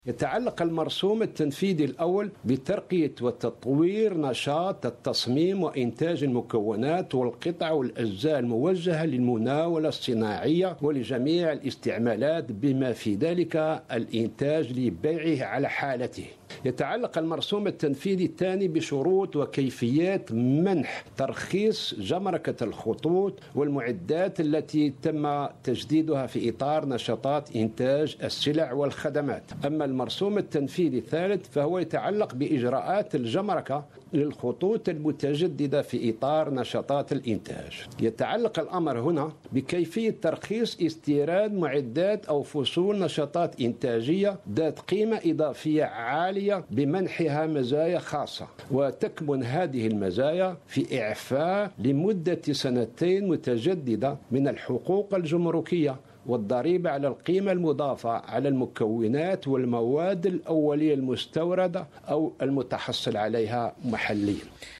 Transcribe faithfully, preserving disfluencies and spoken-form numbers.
يتعلق المرسوم التنفيذي الأول بترقية وتطوير نشاط التصميم وإنتاج المكونات والقطع والأجزاء الموجهة للمناولة الصناعية ولجميع الاستعمالات بما في ذلك الإنتاج لبيعه على حالته. يتعلق المرسوم التنفيذي الثاني بشروط وكيفيات منح ترخيص جمركة الخطوط والمعدات التي تم تجديدها في إطار نشاطات إنتاج السلع والخدمات. أما المرسوم التنفيذي الثالث فهو يتعلق بإجراءات الجمركة للخطوط المتجددة في إطار نشاطات الإنتاج. يتعلق الأمر هنا بكيفية ترخيص استيراد معدات أو فصول نشاطات إنتاجية ذات قيمة إضافية عالية بمنحها مزايا خاصة، وتكمن هذه المزايا في إعفاء لمدة سنتين متجددة من الحقوق الجمركية والضريبة على القيمة المضافة على المكونات والمواد الأولية المستوردة أو المتحصل عليها محليا.